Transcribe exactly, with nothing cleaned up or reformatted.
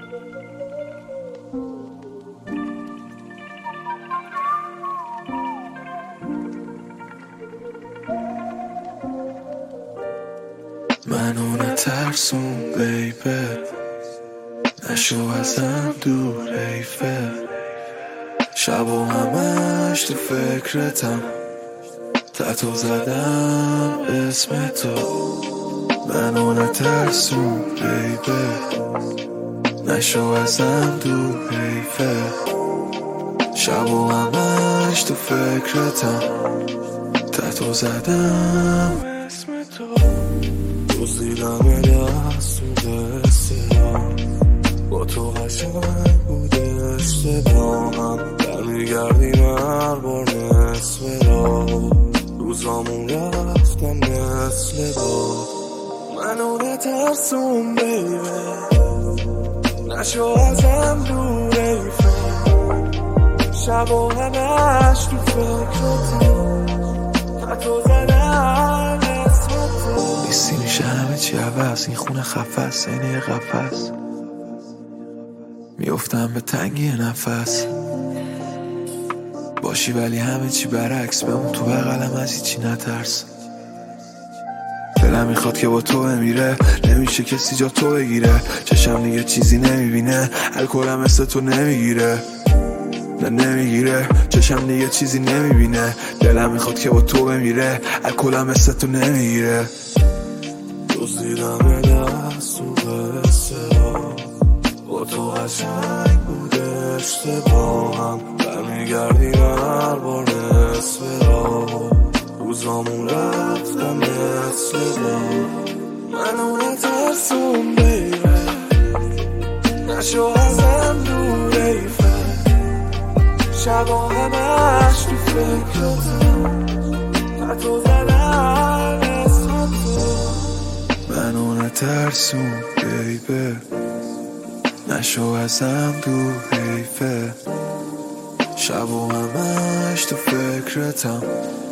منو نترسون بیبه، نشو ازم دور حیفه، شب و همش تو فکرتم، تتو زدم اسم تو. منو نترسون بیبه، نشو ازم دور حیفه، شب و همش تو فکرتم، تتو زدم اسم تو. دزدیدم دست تو دستم، با تو قشنگ بوده اشتباهم، برمیگردیم هر بار نصف راه، روزامون رفتن مثل باد. منو نترسون بیبه، نشو ازم دور حیفه، شب و همش تو فکرتم، تتو زدم اسم تو. نیستی میشه همه چی عوض، این خونه خفص اینه یه قفص، میافتم به تنگی نفس، باشی ولی همه چی برعکس، بمون تو بغلم از هیچی نترس. دلم میخواد که با تو بمیره، نمیشه کسی جا تو بگیره، چشم دیگه چیزی نمیبینه، الکلم مثل تو نمیگیره، نه نمیگیره، چشم دیگه چیزی نمیبینه، دلم میخواد که با تو بمیره، الکلم مثل تو نمیگیره. دزدیدم دست تو بسترام، با تو قشنگ بوده اشتباهم، برمیگردیم هر بار نصف راه، روزامون رفتن مثل باد. منو نترسون بیبه، نشو ازم دور حیفه، شب و همش تو فکرتم، تتو زدم اسم تو. منو نترسون بیبه، نشو ازم دور حیفه، شب و همش تو فکرتم،